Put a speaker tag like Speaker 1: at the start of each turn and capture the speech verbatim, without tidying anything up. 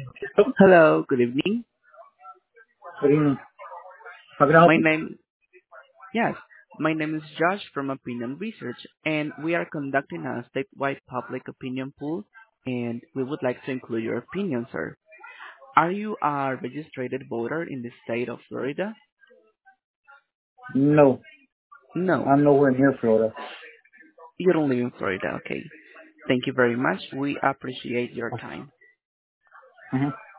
Speaker 1: Hello, good evening.
Speaker 2: Good evening. How can I help
Speaker 1: My
Speaker 2: you?
Speaker 1: name, yes, my name is Josh from Opinion Research, and we are conducting a statewide public opinion poll, and we would like to include your opinion, sir. Are you a registered voter in the state of Florida?
Speaker 2: No,
Speaker 1: No,
Speaker 2: I'm nowhere near Florida.
Speaker 1: you don't live in Florida. Okay. Thank you very much. We appreciate your time.
Speaker 2: hmm